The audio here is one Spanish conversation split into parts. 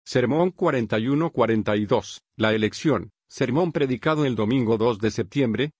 Sermón 41-42, la elección, sermón predicado el domingo 2 de septiembre,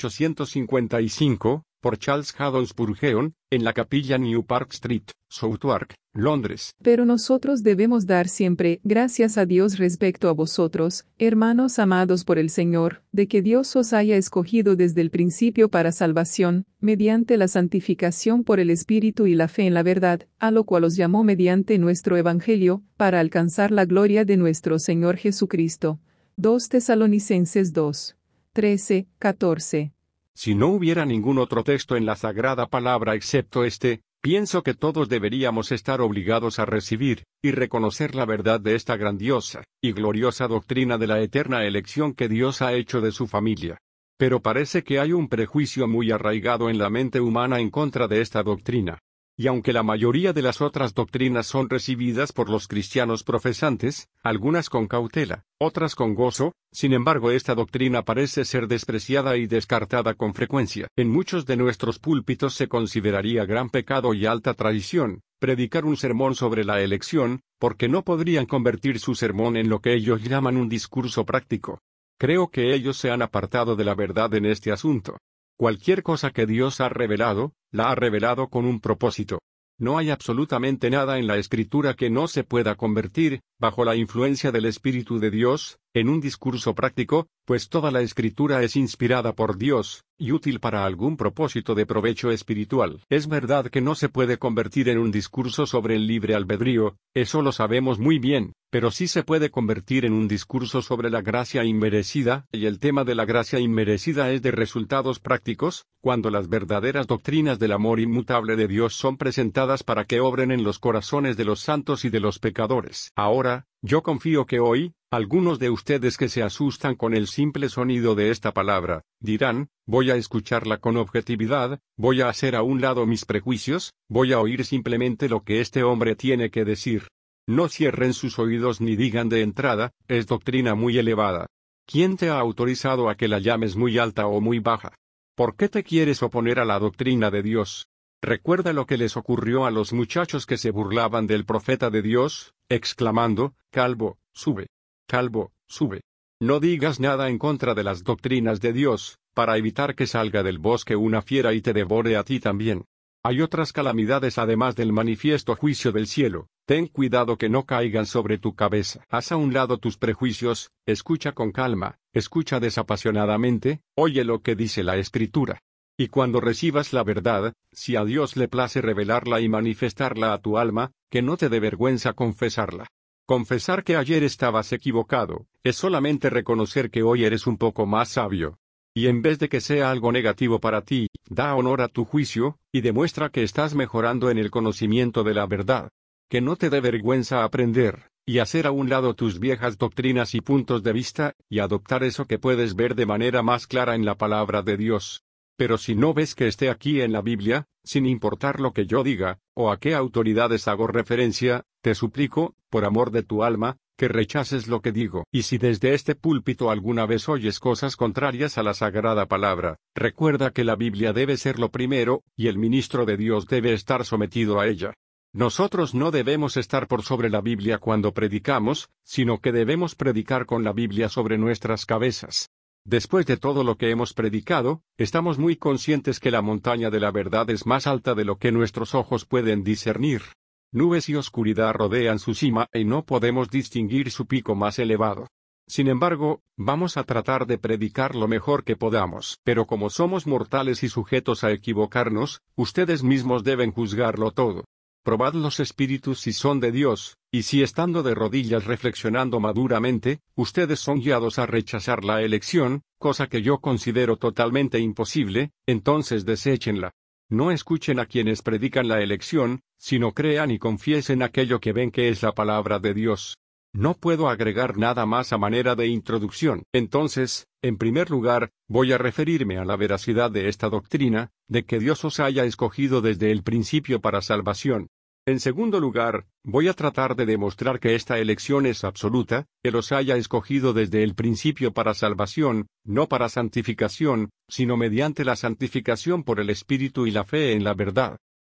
1855, por Charles Haddon Spurgeon, en la capilla New Park Street, Southwark, Londres. Pero nosotros debemos dar siempre gracias a Dios respecto a vosotros, hermanos amados por el Señor, de que Dios os haya escogido desde el principio para salvación, mediante la santificación por el Espíritu y la fe en la verdad, a lo cual os llamó mediante nuestro Evangelio, para alcanzar la gloria de nuestro Señor Jesucristo. 2 Tesalonicenses 2. 13, 14. Si no hubiera ningún otro texto en la Sagrada Palabra excepto este, pienso que todos deberíamos estar obligados a recibir y reconocer la verdad de esta grandiosa y gloriosa doctrina de la eterna elección que Dios ha hecho de su familia. Pero parece que hay un prejuicio muy arraigado en la mente humana en contra de esta doctrina. Y aunque la mayoría de las otras doctrinas son recibidas por los cristianos profesantes, algunas con cautela, otras con gozo, sin embargo esta doctrina parece ser despreciada y descartada con frecuencia. En muchos de nuestros púlpitos se consideraría gran pecado y alta traición predicar un sermón sobre la elección, porque no podrían convertir su sermón en lo que ellos llaman un discurso práctico. Creo que ellos se han apartado de la verdad en este asunto. Cualquier cosa que Dios ha revelado, la ha revelado con un propósito. No hay absolutamente nada en la Escritura que no se pueda convertir, bajo la influencia del Espíritu de Dios, en un discurso práctico, pues toda la Escritura es inspirada por Dios, y útil para algún propósito de provecho espiritual. Es verdad que no se puede convertir en un discurso sobre el libre albedrío, eso lo sabemos muy bien, pero sí se puede convertir en un discurso sobre la gracia inmerecida, y el tema de la gracia inmerecida es de resultados prácticos, cuando las verdaderas doctrinas del amor inmutable de Dios son presentadas para que obren en los corazones de los santos y de los pecadores. Ahora, yo confío que hoy, algunos de ustedes que se asustan con el simple sonido de esta palabra, dirán, voy a escucharla con objetividad, voy a hacer a un lado mis prejuicios, voy a oír simplemente lo que este hombre tiene que decir. No cierren sus oídos ni digan de entrada, es doctrina muy elevada. ¿Quién te ha autorizado a que la llames muy alta o muy baja? ¿Por qué te quieres oponer a la doctrina de Dios? Recuerda lo que les ocurrió a los muchachos que se burlaban del profeta de Dios, exclamando, calvo, sube. Calvo, sube. No digas nada en contra de las doctrinas de Dios, para evitar que salga del bosque una fiera y te devore a ti también. Hay otras calamidades además del manifiesto juicio del cielo. Ten cuidado que no caigan sobre tu cabeza. Haz a un lado tus prejuicios, escucha con calma, escucha desapasionadamente, oye lo que dice la Escritura. Y cuando recibas la verdad, si a Dios le place revelarla y manifestarla a tu alma, que no te dé vergüenza confesarla. Confesar que ayer estabas equivocado, es solamente reconocer que hoy eres un poco más sabio. Y en vez de que sea algo negativo para ti, da honor a tu juicio, y demuestra que estás mejorando en el conocimiento de la verdad. Que no te dé vergüenza aprender, y hacer a un lado tus viejas doctrinas y puntos de vista, y adoptar eso que puedes ver de manera más clara en la palabra de Dios. Pero si no ves que esté aquí en la Biblia, sin importar lo que yo diga, o a qué autoridades hago referencia, te suplico, por amor de tu alma, que rechaces lo que digo. Y si desde este púlpito alguna vez oyes cosas contrarias a la sagrada palabra, recuerda que la Biblia debe ser lo primero, y el ministro de Dios debe estar sometido a ella. Nosotros no debemos estar por sobre la Biblia cuando predicamos, sino que debemos predicar con la Biblia sobre nuestras cabezas. Después de todo lo que hemos predicado, estamos muy conscientes que la montaña de la verdad es más alta de lo que nuestros ojos pueden discernir. Nubes y oscuridad rodean su cima y no podemos distinguir su pico más elevado. Sin embargo, vamos a tratar de predicar lo mejor que podamos. Pero como somos mortales y sujetos a equivocarnos, ustedes mismos deben juzgarlo todo. Probad los espíritus si son de Dios, y si estando de rodillas reflexionando maduramente, ustedes son guiados a rechazar la elección, cosa que yo considero totalmente imposible, entonces deséchenla. No escuchen a quienes predican la elección, sino crean y confiesen aquello que ven que es la palabra de Dios. No puedo agregar nada más a manera de introducción. Entonces, en primer lugar, voy a referirme a la veracidad de esta doctrina, de que Dios os haya escogido desde el principio para salvación. En segundo lugar, voy a tratar de demostrar que esta elección es absoluta, que los haya escogido desde el principio para salvación, no para santificación, sino mediante la santificación por el Espíritu y la fe en la verdad.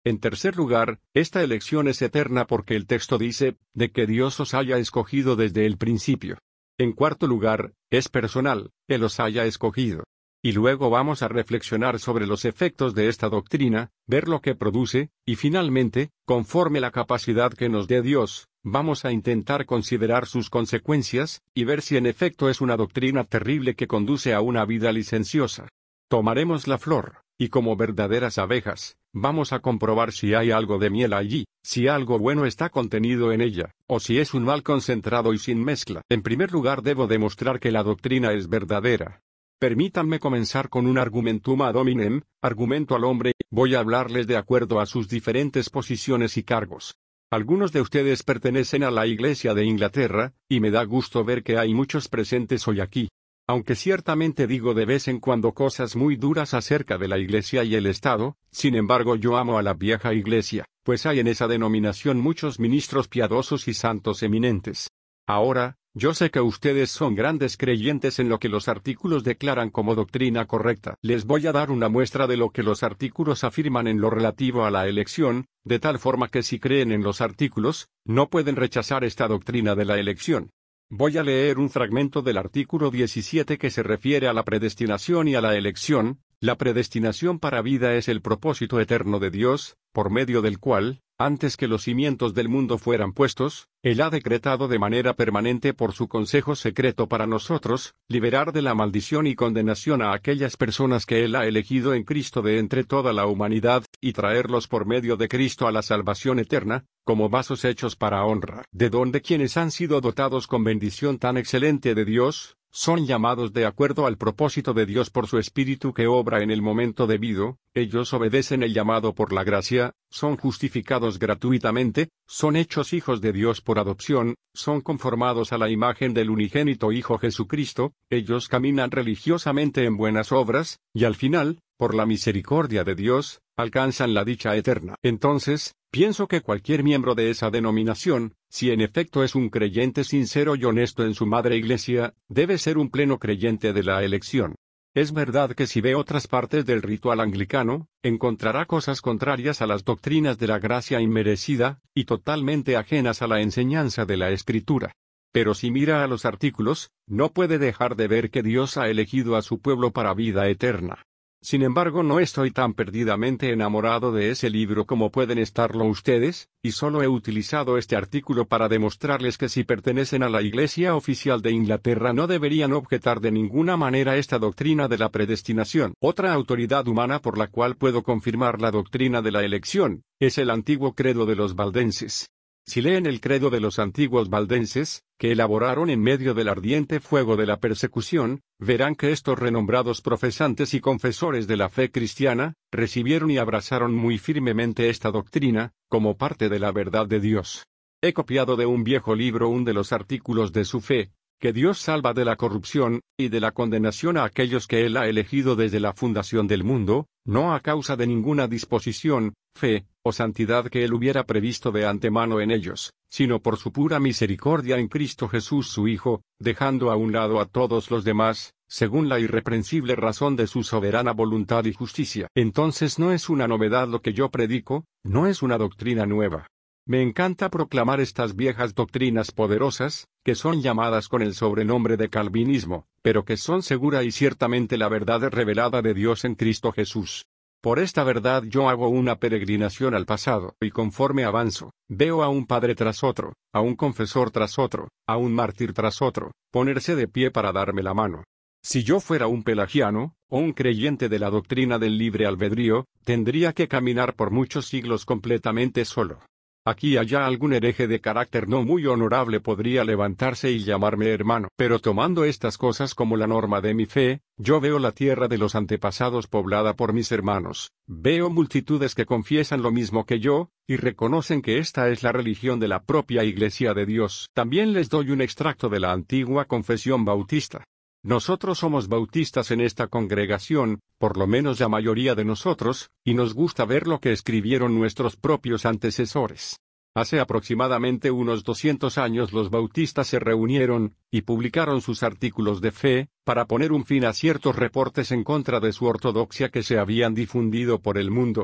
En tercer lugar, esta elección es eterna porque el texto dice, de que Dios os haya escogido desde el principio. En cuarto lugar, es personal, Él os haya escogido. Y luego vamos a reflexionar sobre los efectos de esta doctrina, ver lo que produce, y finalmente, conforme la capacidad que nos dé Dios, vamos a intentar considerar sus consecuencias, y ver si en efecto es una doctrina terrible que conduce a una vida licenciosa. Tomaremos la flor, y como verdaderas abejas, vamos a comprobar si hay algo de miel allí, si algo bueno está contenido en ella, o si es un mal concentrado y sin mezcla. En primer lugar debo demostrar que la doctrina es verdadera. Permítanme comenzar con un argumentum ad hominem, argumento al hombre. Voy a hablarles de acuerdo a sus diferentes posiciones y cargos. Algunos de ustedes pertenecen a la Iglesia de Inglaterra, y me da gusto ver que hay muchos presentes hoy aquí. Aunque ciertamente digo de vez en cuando cosas muy duras acerca de la Iglesia y el Estado, sin embargo yo amo a la vieja Iglesia, pues hay en esa denominación muchos ministros piadosos y santos eminentes. Ahora, yo sé que ustedes son grandes creyentes en lo que los artículos declaran como doctrina correcta. Les voy a dar una muestra de lo que los artículos afirman en lo relativo a la elección, de tal forma que si creen en los artículos, no pueden rechazar esta doctrina de la elección. Voy a leer un fragmento del artículo 17 que se refiere a la predestinación y a la elección. La predestinación para vida es el propósito eterno de Dios, por medio del cual, antes que los cimientos del mundo fueran puestos, Él ha decretado de manera permanente por su consejo secreto para nosotros, liberar de la maldición y condenación a aquellas personas que Él ha elegido en Cristo de entre toda la humanidad, y traerlos por medio de Cristo a la salvación eterna, como vasos hechos para honra, de donde quienes han sido dotados con bendición tan excelente de Dios, son llamados de acuerdo al propósito de Dios por su Espíritu que obra en el momento debido. Ellos obedecen el llamado por la gracia, son justificados gratuitamente, son hechos hijos de Dios por adopción, son conformados a la imagen del unigénito Hijo Jesucristo, ellos caminan religiosamente en buenas obras, y al final, por la misericordia de Dios, alcanzan la dicha eterna. Entonces, pienso que cualquier miembro de esa denominación, si en efecto es un creyente sincero y honesto en su madre iglesia, debe ser un pleno creyente de la elección. Es verdad que si ve otras partes del ritual anglicano, encontrará cosas contrarias a las doctrinas de la gracia inmerecida, y totalmente ajenas a la enseñanza de la Escritura. Pero si mira a los artículos, no puede dejar de ver que Dios ha elegido a su pueblo para vida eterna. Sin embargo, no estoy tan perdidamente enamorado de ese libro como pueden estarlo ustedes, y solo he utilizado este artículo para demostrarles que si pertenecen a la Iglesia oficial de Inglaterra no deberían objetar de ninguna manera esta doctrina de la predestinación. Otra autoridad humana por la cual puedo confirmar la doctrina de la elección, es el antiguo credo de los valdenses. Si leen el credo de los antiguos valdenses, que elaboraron en medio del ardiente fuego de la persecución, verán que estos renombrados profesantes y confesores de la fe cristiana, recibieron y abrazaron muy firmemente esta doctrina, como parte de la verdad de Dios. He copiado de un viejo libro uno de los artículos de su fe, que Dios salva de la corrupción, y de la condenación a aquellos que Él ha elegido desde la fundación del mundo, no a causa de ninguna disposición, fe, o santidad que Él hubiera previsto de antemano en ellos, sino por su pura misericordia en Cristo Jesús su Hijo, dejando a un lado a todos los demás, según la irreprensible razón de su soberana voluntad y justicia. Entonces no es una novedad lo que yo predico, no es una doctrina nueva. Me encanta proclamar estas viejas doctrinas poderosas, que son llamadas con el sobrenombre de calvinismo, pero que son segura y ciertamente la verdad revelada de Dios en Cristo Jesús. Por esta verdad yo hago una peregrinación al pasado, y conforme avanzo, veo a un padre tras otro, a un confesor tras otro, a un mártir tras otro, ponerse de pie para darme la mano. Si yo fuera un pelagiano, o un creyente de la doctrina del libre albedrío, tendría que caminar por muchos siglos completamente solo. Aquí y allá algún hereje de carácter no muy honorable podría levantarse y llamarme hermano. Pero tomando estas cosas como la norma de mi fe, yo veo la tierra de los antepasados poblada por mis hermanos. Veo multitudes que confiesan lo mismo que yo, y reconocen que esta es la religión de la propia Iglesia de Dios. También les doy un extracto de la antigua confesión bautista. Nosotros somos bautistas en esta congregación, por lo menos la mayoría de nosotros, y nos gusta ver lo que escribieron nuestros propios antecesores. Hace aproximadamente unos 200 años los bautistas se reunieron, y publicaron sus artículos de fe, para poner un fin a ciertos reportes en contra de su ortodoxia que se habían difundido por el mundo.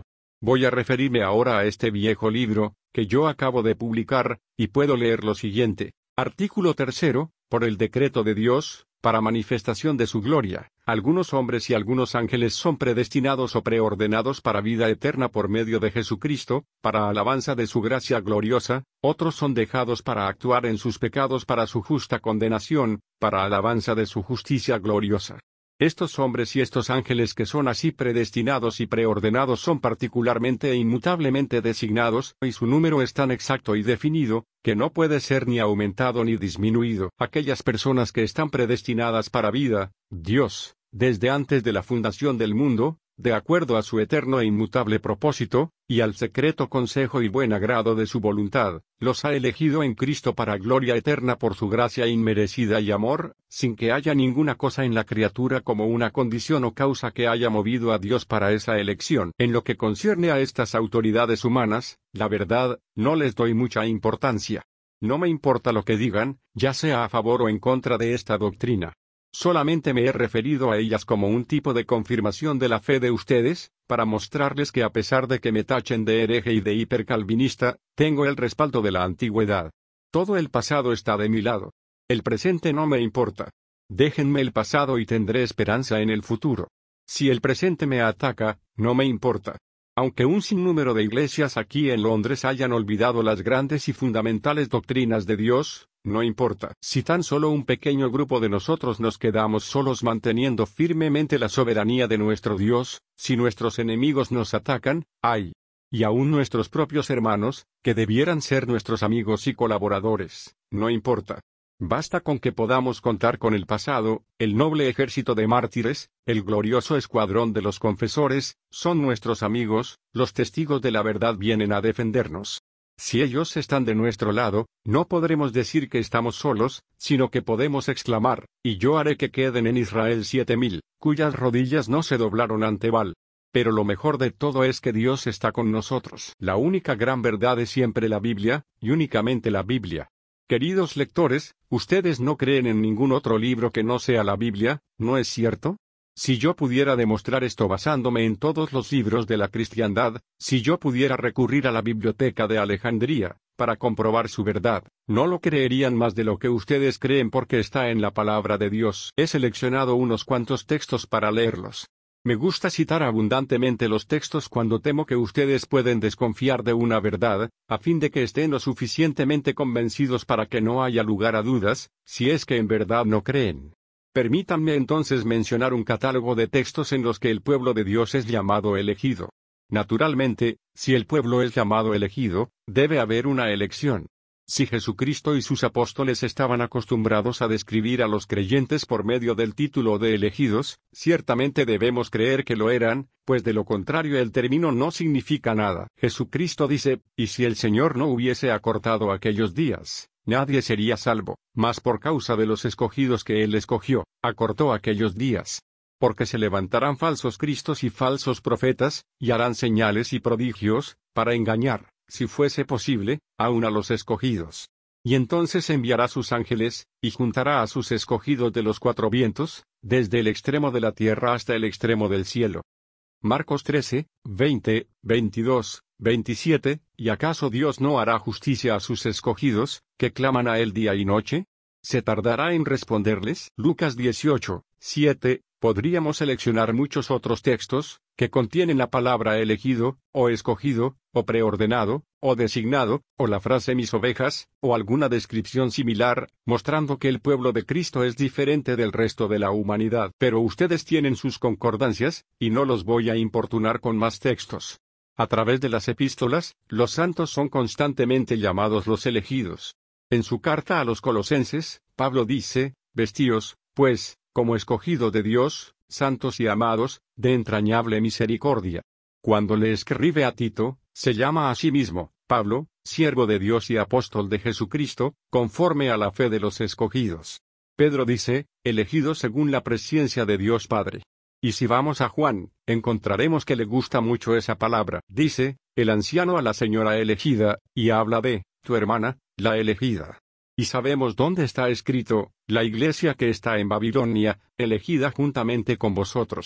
Voy a referirme ahora a este viejo libro, que yo acabo de publicar, y puedo leer lo siguiente. Artículo 3. Por el decreto de Dios, para manifestación de su gloria, algunos hombres y algunos ángeles son predestinados o preordenados para vida eterna por medio de Jesucristo, para alabanza de su gracia gloriosa, otros son dejados para actuar en sus pecados para su justa condenación, para alabanza de su justicia gloriosa. Estos hombres y estos ángeles que son así predestinados y preordenados son particularmente e inmutablemente designados, y su número es tan exacto y definido, que no puede ser ni aumentado ni disminuido. Aquellas personas que están predestinadas para vida, Dios, desde antes de la fundación del mundo, de acuerdo a su eterno e inmutable propósito, y al secreto consejo y buen agrado de su voluntad, los ha elegido en Cristo para gloria eterna por su gracia inmerecida y amor, sin que haya ninguna cosa en la criatura como una condición o causa que haya movido a Dios para esa elección. En lo que concierne a estas autoridades humanas, la verdad, no les doy mucha importancia. No me importa lo que digan, ya sea a favor o en contra de esta doctrina. Solamente me he referido a ellas como un tipo de confirmación de la fe de ustedes, para mostrarles que a pesar de que me tachen de hereje y de hipercalvinista, tengo el respaldo de la antigüedad. Todo el pasado está de mi lado. El presente no me importa. Déjenme el pasado y tendré esperanza en el futuro. Si el presente me ataca, no me importa. Aunque un sinnúmero de iglesias aquí en Londres hayan olvidado las grandes y fundamentales doctrinas de Dios, no importa. Si tan solo un pequeño grupo de nosotros nos quedamos solos manteniendo firmemente la soberanía de nuestro Dios, si nuestros enemigos nos atacan, ¡ay! Y aún nuestros propios hermanos, que debieran ser nuestros amigos y colaboradores, no importa. Basta con que podamos contar con el pasado, el noble ejército de mártires, el glorioso escuadrón de los confesores, son nuestros amigos, los testigos de la verdad vienen a defendernos. Si ellos están de nuestro lado, no podremos decir que estamos solos, sino que podemos exclamar, y yo haré que queden en Israel 7,000, cuyas rodillas no se doblaron ante Baal. Pero lo mejor de todo es que Dios está con nosotros. La única gran verdad es siempre la Biblia, y únicamente la Biblia. Queridos lectores, ustedes no creen en ningún otro libro que no sea la Biblia, ¿no es cierto? Si yo pudiera demostrar esto basándome en todos los libros de la cristiandad, si yo pudiera recurrir a la biblioteca de Alejandría, para comprobar su verdad, no lo creerían más de lo que ustedes creen porque está en la palabra de Dios. He seleccionado unos cuantos textos para leerlos. Me gusta citar abundantemente los textos cuando temo que ustedes pueden desconfiar de una verdad, a fin de que estén lo suficientemente convencidos para que no haya lugar a dudas, si es que en verdad no creen. Permítanme entonces mencionar un catálogo de textos en los que el pueblo de Dios es llamado elegido. Naturalmente, si el pueblo es llamado elegido, debe haber una elección. Si Jesucristo y sus apóstoles estaban acostumbrados a describir a los creyentes por medio del título de elegidos, ciertamente debemos creer que lo eran, pues de lo contrario el término no significa nada. Jesucristo dice, y si el Señor no hubiese acortado aquellos días, nadie sería salvo, mas por causa de los escogidos que Él escogió, acortó aquellos días. Porque se levantarán falsos cristos y falsos profetas, y harán señales y prodigios, para engañar, si fuese posible, aun a los escogidos. Y entonces enviará sus ángeles, y juntará a sus escogidos de los cuatro vientos, desde el extremo de la tierra hasta el extremo del cielo. Marcos 13, 20, 22, 27, ¿y acaso Dios no hará justicia a sus escogidos, que claman a Él día y noche? ¿Se tardará en responderles? Lucas 18, 7. Podríamos seleccionar muchos otros textos, que contienen la palabra elegido, o escogido, o preordenado, o designado, o la frase mis ovejas, o alguna descripción similar, mostrando que el pueblo de Cristo es diferente del resto de la humanidad. Pero ustedes tienen sus concordancias, y no los voy a importunar con más textos. A través de las epístolas, los santos son constantemente llamados los elegidos. En su carta a los Colosenses, Pablo dice, vestíos, pues, como escogido de Dios, santos y amados, de entrañable misericordia. Cuando le escribe a Tito, se llama a sí mismo, Pablo, siervo de Dios y apóstol de Jesucristo, conforme a la fe de los escogidos. Pedro dice, elegido según la presciencia de Dios Padre. Y si vamos a Juan, encontraremos que le gusta mucho esa palabra. Dice, el anciano a la señora elegida, y habla de, tu hermana, la elegida. Y sabemos dónde está escrito, la iglesia que está en Babilonia, elegida juntamente con vosotros.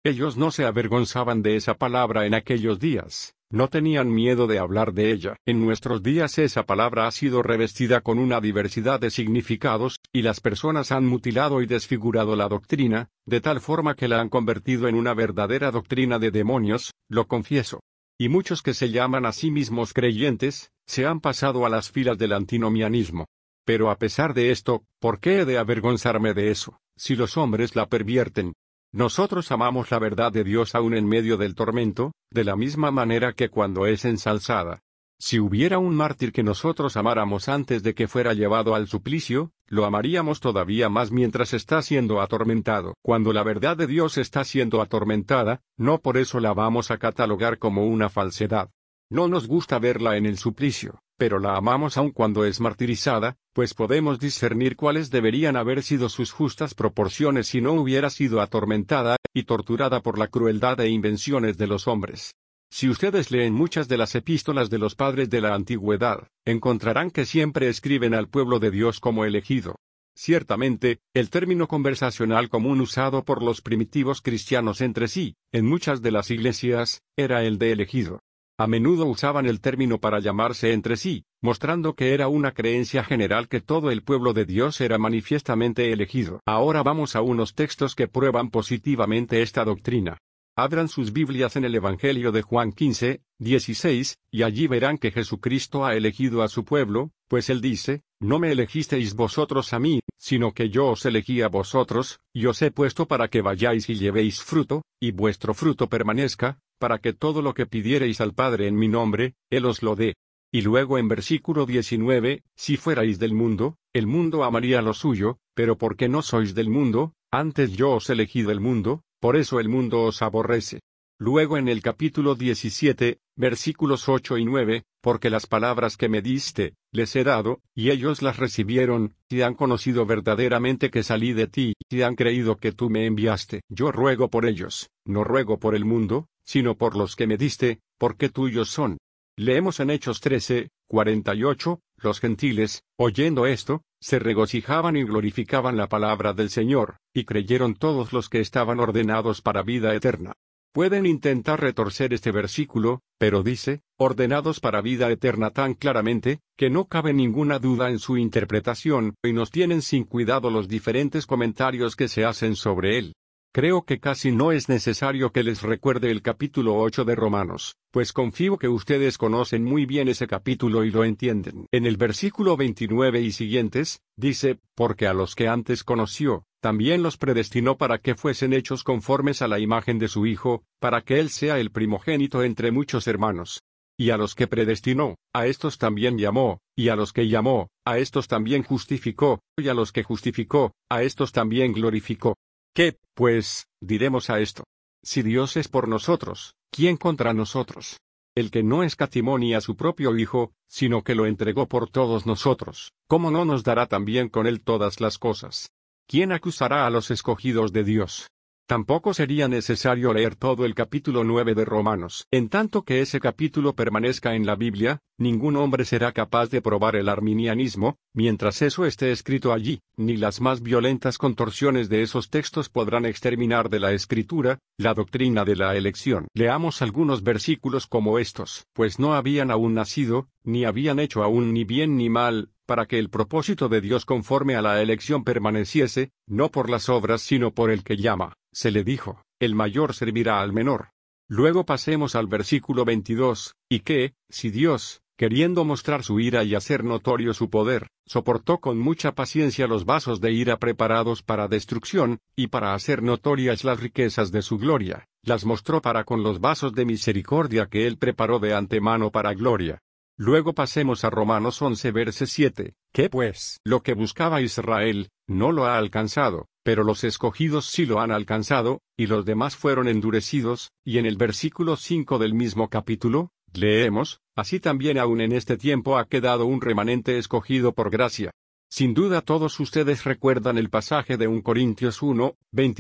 Ellos no se avergonzaban de esa palabra en aquellos días, no tenían miedo de hablar de ella. En nuestros días esa palabra ha sido revestida con una diversidad de significados, y las personas han mutilado y desfigurado la doctrina, de tal forma que la han convertido en una verdadera doctrina de demonios, lo confieso. Y muchos que se llaman a sí mismos creyentes, se han pasado a las filas del antinomianismo. Pero a pesar de esto, ¿por qué he de avergonzarme de eso, si los hombres la pervierten? Nosotros amamos la verdad de Dios aún en medio del tormento, de la misma manera que cuando es ensalzada. Si hubiera un mártir que nosotros amáramos antes de que fuera llevado al suplicio, lo amaríamos todavía más mientras está siendo atormentado. Cuando la verdad de Dios está siendo atormentada, no por eso la vamos a catalogar como una falsedad. No nos gusta verla en el suplicio, pero la amamos aun cuando es martirizada, pues podemos discernir cuáles deberían haber sido sus justas proporciones si no hubiera sido atormentada y torturada por la crueldad e invenciones de los hombres. Si ustedes leen muchas de las epístolas de los padres de la antigüedad, encontrarán que siempre escriben al pueblo de Dios como elegido. Ciertamente, el término conversacional común usado por los primitivos cristianos entre sí, en muchas de las iglesias, era el de elegido. A menudo usaban el término para llamarse entre sí, mostrando que era una creencia general que todo el pueblo de Dios era manifiestamente elegido. Ahora vamos a unos textos que prueban positivamente esta doctrina. Abran sus Biblias en el Evangelio de Juan 15, 16, y allí verán que Jesucristo ha elegido a su pueblo, pues él dice, no me elegisteis vosotros a mí, sino que yo os elegí a vosotros, y os he puesto para que vayáis y llevéis fruto, y vuestro fruto permanezca, para que todo lo que pidiereis al Padre en mi nombre, Él os lo dé. Y luego en versículo 19, si fuerais del mundo, el mundo amaría lo suyo, pero porque no sois del mundo, antes yo os he elegido el mundo, por eso el mundo os aborrece. Luego en el capítulo 17, versículos 8 y 9, porque las palabras que me diste, les he dado, y ellos las recibieron, y han conocido verdaderamente que salí de ti, y han creído que tú me enviaste. Yo ruego por ellos, no ruego por el mundo, sino por los que me diste, porque tuyos son. Leemos en Hechos 13, 48, los gentiles, oyendo esto, se regocijaban y glorificaban la palabra del Señor, y creyeron todos los que estaban ordenados para vida eterna. Pueden intentar retorcer este versículo, pero dice, ordenados para vida eterna tan claramente, que no cabe ninguna duda en su interpretación, y nos tienen sin cuidado los diferentes comentarios que se hacen sobre él. Creo que casi no es necesario que les recuerde el capítulo 8 de Romanos, pues confío que ustedes conocen muy bien ese capítulo y lo entienden. En el versículo 29 y siguientes, dice, porque a los que antes conoció, también los predestinó para que fuesen hechos conformes a la imagen de su Hijo, para que Él sea el primogénito entre muchos hermanos. Y a los que predestinó, a estos también llamó, y a los que llamó, a estos también justificó, y a los que justificó, a estos también glorificó. ¿Qué, pues, diremos a esto? Si Dios es por nosotros, ¿quién contra nosotros? El que no escatimó ni a su propio Hijo, sino que lo entregó por todos nosotros, ¿cómo no nos dará también con él todas las cosas? ¿Quién acusará a los escogidos de Dios? Tampoco sería necesario leer todo el capítulo 9 de Romanos. En tanto que ese capítulo permanezca en la Biblia, ningún hombre será capaz de probar el arminianismo, mientras eso esté escrito allí, ni las más violentas contorsiones de esos textos podrán exterminar de la Escritura la doctrina de la elección. Leamos algunos versículos como estos, pues no habían aún nacido, ni habían hecho aún ni bien ni mal, para que el propósito de Dios conforme a la elección permaneciese, no por las obras sino por el que llama. Se le dijo, el mayor servirá al menor. Luego pasemos al versículo 22, y que, si Dios, queriendo mostrar su ira y hacer notorio su poder, soportó con mucha paciencia los vasos de ira preparados para destrucción, y para hacer notorias las riquezas de su gloria, las mostró para con los vasos de misericordia que él preparó de antemano para gloria. Luego pasemos a Romanos 11 verse 7, que pues, lo que buscaba Israel, no lo ha alcanzado, pero los escogidos sí lo han alcanzado, y los demás fueron endurecidos, y en el versículo 5 del mismo capítulo, leemos, así también aún en este tiempo ha quedado un remanente escogido por gracia. Sin duda todos ustedes recuerdan el pasaje de 1 Corintios 1,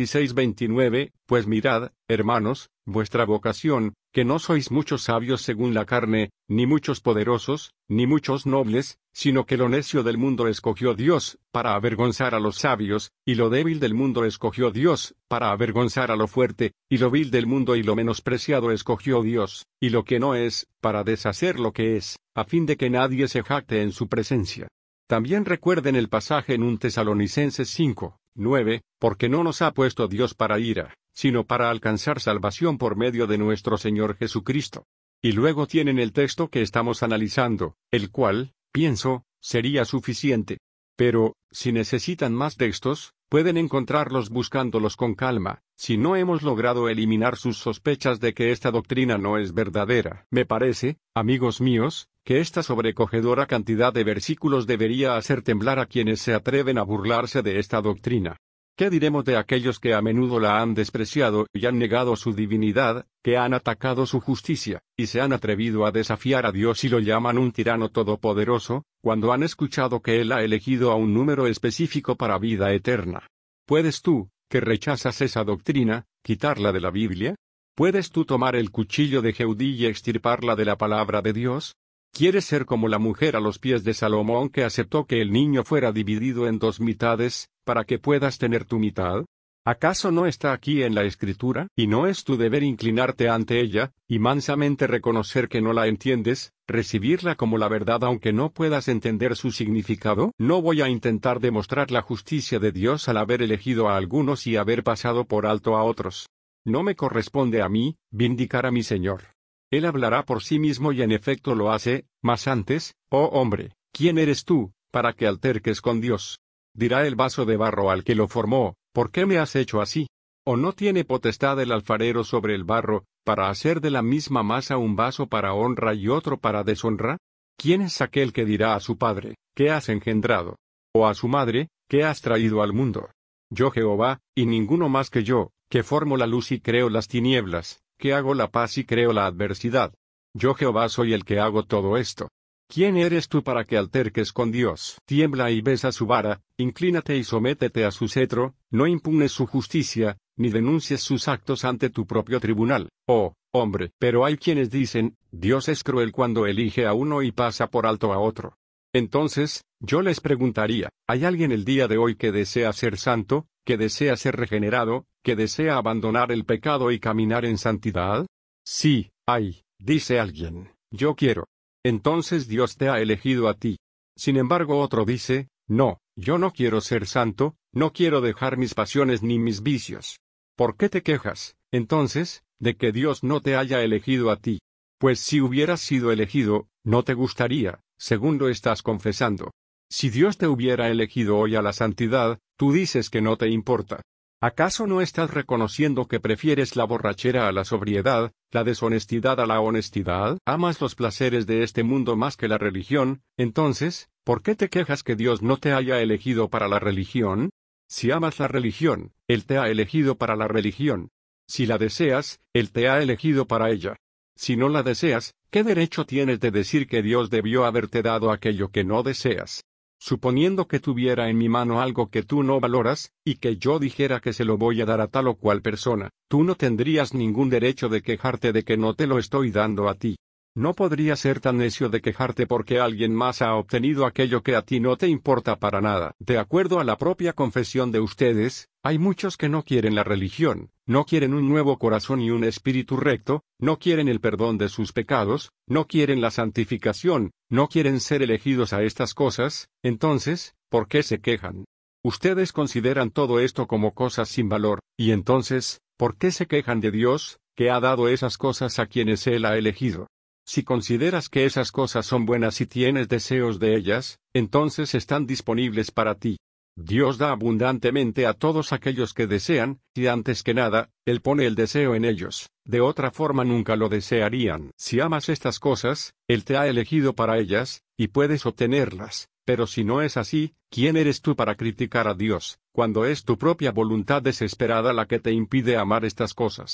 26-29, pues mirad, hermanos, vuestra vocación, que no sois muchos sabios según la carne, ni muchos poderosos, ni muchos nobles, sino que lo necio del mundo escogió Dios, para avergonzar a los sabios, y lo débil del mundo escogió Dios, para avergonzar a lo fuerte, y lo vil del mundo y lo menospreciado escogió Dios, y lo que no es, para deshacer lo que es, a fin de que nadie se jacte en su presencia. También recuerden el pasaje en 1 Tesalonicenses 5, 9, porque no nos ha puesto Dios para ira, sino para alcanzar salvación por medio de nuestro Señor Jesucristo. Y luego tienen el texto que estamos analizando, el cual, pienso, sería suficiente. Pero, si necesitan más textos, pueden encontrarlos buscándolos con calma, si no hemos logrado eliminar sus sospechas de que esta doctrina no es verdadera. Me parece, amigos míos, que esta sobrecogedora cantidad de versículos debería hacer temblar a quienes se atreven a burlarse de esta doctrina. ¿Qué diremos de aquellos que a menudo la han despreciado y han negado su divinidad, que han atacado su justicia, y se han atrevido a desafiar a Dios y lo llaman un tirano todopoderoso, cuando han escuchado que Él ha elegido a un número específico para vida eterna? ¿Puedes tú, que rechazas esa doctrina, quitarla de la Biblia? ¿Puedes tú tomar el cuchillo de Jehudí y extirparla de la palabra de Dios? ¿Quieres ser como la mujer a los pies de Salomón que aceptó que el niño fuera dividido en 2 mitades, para que puedas tener tu mitad? ¿Acaso no está aquí en la Escritura? ¿Y no es tu deber inclinarte ante ella, y mansamente reconocer que no la entiendes, recibirla como la verdad aunque no puedas entender su significado? No voy a intentar demostrar la justicia de Dios al haber elegido a algunos y haber pasado por alto a otros. No me corresponde a mí, vindicar a mi Señor. Él hablará por sí mismo y en efecto lo hace, mas antes, oh hombre, ¿quién eres tú, para que alterques con Dios? Dirá el vaso de barro al que lo formó, ¿por qué me has hecho así? ¿O no tiene potestad el alfarero sobre el barro, para hacer de la misma masa un vaso para honra y otro para deshonra? ¿Quién es aquel que dirá a su padre, ¿qué has engendrado? O a su madre, ¿qué has traído al mundo? Yo Jehová, y ninguno más que yo, que formo la luz y creo las tinieblas, que hago la paz y creo la adversidad. Yo Jehová soy el que hago todo esto. ¿Quién eres tú para que alterques con Dios? Tiembla y besa su vara, inclínate y sométete a su cetro, no impugnes su justicia, ni denuncies sus actos ante tu propio tribunal, oh, hombre. Pero hay quienes dicen, Dios es cruel cuando elige a uno y pasa por alto a otro. Entonces, yo les preguntaría, ¿hay alguien el día de hoy que desea ser santo, que desea ser regenerado, que desea abandonar el pecado y caminar en santidad? Sí, hay, dice alguien, yo quiero. Entonces Dios te ha elegido a ti. Sin embargo otro dice, no, yo no quiero ser santo, no quiero dejar mis pasiones ni mis vicios. ¿Por qué te quejas, entonces, de que Dios no te haya elegido a ti? Pues si hubieras sido elegido, no te gustaría, según lo estás confesando. Si Dios te hubiera elegido hoy a la santidad, tú dices que no te importa. ¿Acaso no estás reconociendo que prefieres la borrachera a la sobriedad, la deshonestidad a la honestidad? ¿Amas los placeres de este mundo más que la religión? Entonces, ¿por qué te quejas que Dios no te haya elegido para la religión? Si amas la religión, Él te ha elegido para la religión. Si la deseas, Él te ha elegido para ella. Si no la deseas, ¿qué derecho tienes de decir que Dios debió haberte dado aquello que no deseas? Suponiendo que tuviera en mi mano algo que tú no valoras, y que yo dijera que se lo voy a dar a tal o cual persona, tú no tendrías ningún derecho de quejarte de que no te lo estoy dando a ti. No podrías ser tan necio de quejarte porque alguien más ha obtenido aquello que a ti no te importa para nada. De acuerdo a la propia confesión de ustedes, hay muchos que no quieren la religión, no quieren un nuevo corazón y un espíritu recto, no quieren el perdón de sus pecados, no quieren la santificación, no quieren ser elegidos a estas cosas. Entonces, ¿por qué se quejan? Ustedes consideran todo esto como cosas sin valor, y entonces, ¿por qué se quejan de Dios, que ha dado esas cosas a quienes Él ha elegido? Si consideras que esas cosas son buenas y tienes deseos de ellas, entonces están disponibles para ti. Dios da abundantemente a todos aquellos que desean, y antes que nada, Él pone el deseo en ellos, de otra forma nunca lo desearían. Si amas estas cosas, Él te ha elegido para ellas, y puedes obtenerlas, pero si no es así, ¿quién eres tú para criticar a Dios, cuando es tu propia voluntad desesperada la que te impide amar estas cosas?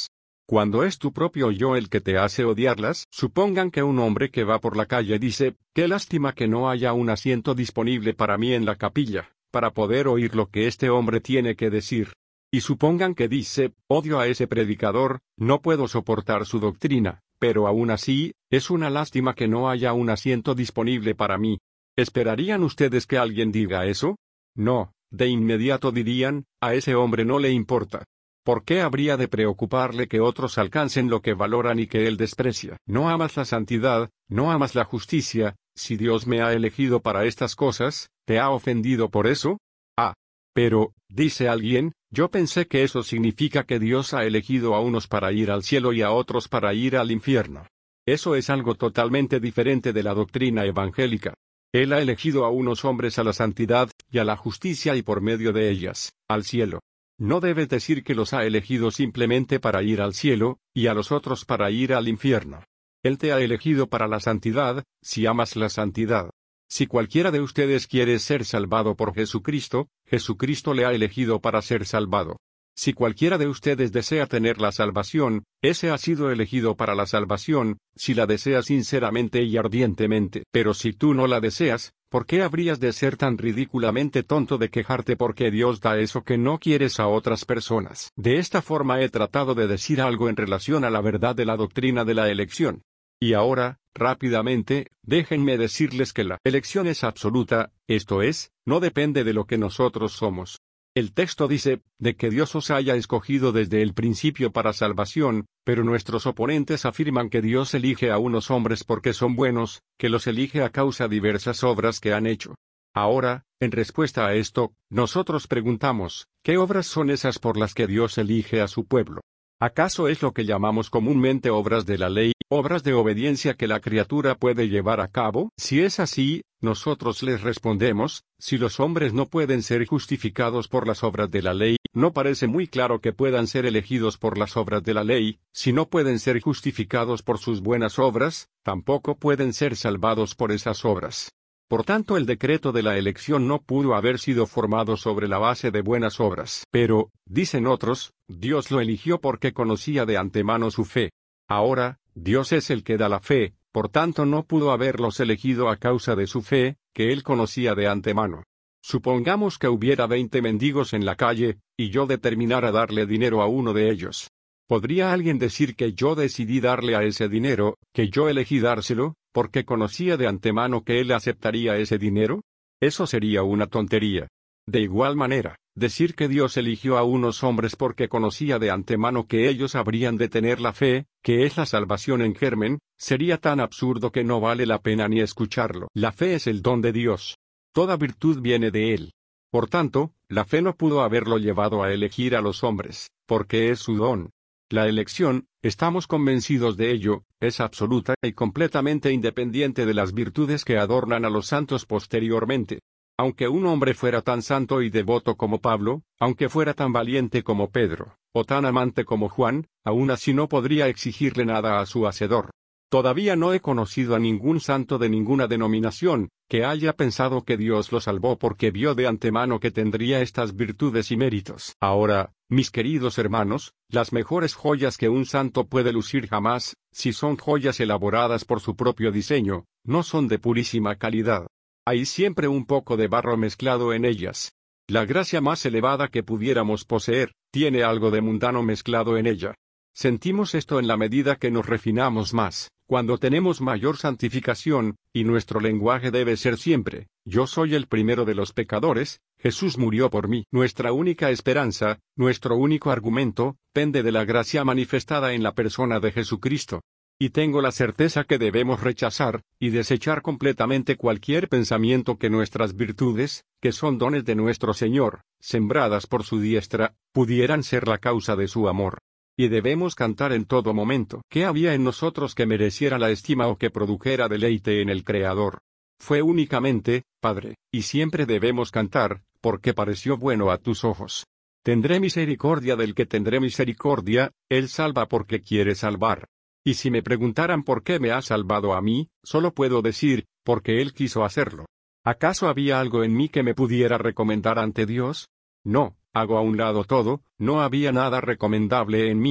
Cuando es tu propio yo el que te hace odiarlas, supongan que un hombre que va por la calle dice, qué lástima que no haya un asiento disponible para mí en la capilla, para poder oír lo que este hombre tiene que decir. Y supongan que dice, odio a ese predicador, no puedo soportar su doctrina, pero aún así, es una lástima que no haya un asiento disponible para mí. ¿Esperarían ustedes que alguien diga eso? No, de inmediato dirían, a ese hombre no le importa. ¿Por qué habría de preocuparle que otros alcancen lo que valoran y que él desprecia? No amas la santidad, no amas la justicia, si Dios me ha elegido para estas cosas, ¿te ha ofendido por eso? Ah. Pero, dice alguien, yo pensé que eso significa que Dios ha elegido a unos para ir al cielo y a otros para ir al infierno. Eso es algo totalmente diferente de la doctrina evangélica. Él ha elegido a unos hombres a la santidad, y a la justicia y por medio de ellas, al cielo. No debes decir que los ha elegido simplemente para ir al cielo, y a los otros para ir al infierno. Él te ha elegido para la santidad, si amas la santidad. Si cualquiera de ustedes quiere ser salvado por Jesucristo, Jesucristo le ha elegido para ser salvado. Si cualquiera de ustedes desea tener la salvación, ese ha sido elegido para la salvación, si la desea sinceramente y ardientemente. Pero si tú no la deseas, ¿por qué habrías de ser tan ridículamente tonto de quejarte porque Dios da eso que no quieres a otras personas? De esta forma he tratado de decir algo en relación a la verdad de la doctrina de la elección. Y ahora, rápidamente, déjenme decirles que la elección es absoluta, esto es, no depende de lo que nosotros somos. El texto dice, de que Dios os haya escogido desde el principio para salvación, pero nuestros oponentes afirman que Dios elige a unos hombres porque son buenos, que los elige a causa de diversas obras que han hecho. Ahora, en respuesta a esto, nosotros preguntamos, ¿qué obras son esas por las que Dios elige a su pueblo? ¿Acaso es lo que llamamos comúnmente obras de la ley, obras de obediencia que la criatura puede llevar a cabo? Si es así, nosotros les respondemos, si los hombres no pueden ser justificados por las obras de la ley, no parece muy claro que puedan ser elegidos por las obras de la ley, si no pueden ser justificados por sus buenas obras, tampoco pueden ser salvados por esas obras. Por tanto, el decreto de la elección no pudo haber sido formado sobre la base de buenas obras. Pero, dicen otros, Dios lo eligió porque conocía de antemano su fe. Ahora, Dios es el que da la fe, por tanto no pudo haberlos elegido a causa de su fe, que él conocía de antemano. Supongamos que hubiera 20 mendigos en la calle, y yo determinara darle dinero a uno de ellos. ¿Podría alguien decir que yo decidí darle a ese dinero, que yo elegí dárselo, porque conocía de antemano que él aceptaría ese dinero? Eso sería una tontería. De igual manera, decir que Dios eligió a unos hombres porque conocía de antemano que ellos habrían de tener la fe, que es la salvación en germen, sería tan absurdo que no vale la pena ni escucharlo. La fe es el don de Dios. Toda virtud viene de él. Por tanto, la fe no pudo haberlo llevado a elegir a los hombres, porque es su don. La elección, estamos convencidos de ello, es absoluta y completamente independiente de las virtudes que adornan a los santos posteriormente. Aunque un hombre fuera tan santo y devoto como Pablo, aunque fuera tan valiente como Pedro, o tan amante como Juan, aún así no podría exigirle nada a su Hacedor. Todavía no he conocido a ningún santo de ninguna denominación, que haya pensado que Dios lo salvó porque vio de antemano que tendría estas virtudes y méritos. Ahora, mis queridos hermanos, las mejores joyas que un santo puede lucir jamás, si son joyas elaboradas por su propio diseño, no son de purísima calidad. Hay siempre un poco de barro mezclado en ellas. La gracia más elevada que pudiéramos poseer, tiene algo de mundano mezclado en ella. Sentimos esto en la medida que nos refinamos más, cuando tenemos mayor santificación, y nuestro lenguaje debe ser siempre, yo soy el primero de los pecadores, Jesús murió por mí. Nuestra única esperanza, nuestro único argumento, pende de la gracia manifestada en la persona de Jesucristo. Y tengo la certeza que debemos rechazar, y desechar completamente cualquier pensamiento que nuestras virtudes, que son dones de nuestro Señor, sembradas por su diestra, pudieran ser la causa de su amor. Y debemos cantar en todo momento. ¿Qué había en nosotros que mereciera la estima o que produjera deleite en el Creador? Fue únicamente, Padre, y siempre debemos cantar, porque pareció bueno a tus ojos. Tendré misericordia del que tendré misericordia, él salva porque quiere salvar. Y si me preguntaran por qué me ha salvado a mí, solo puedo decir, porque él quiso hacerlo. ¿Acaso había algo en mí que me pudiera recomendar ante Dios? No. Hago a un lado todo, no había nada recomendable en mí.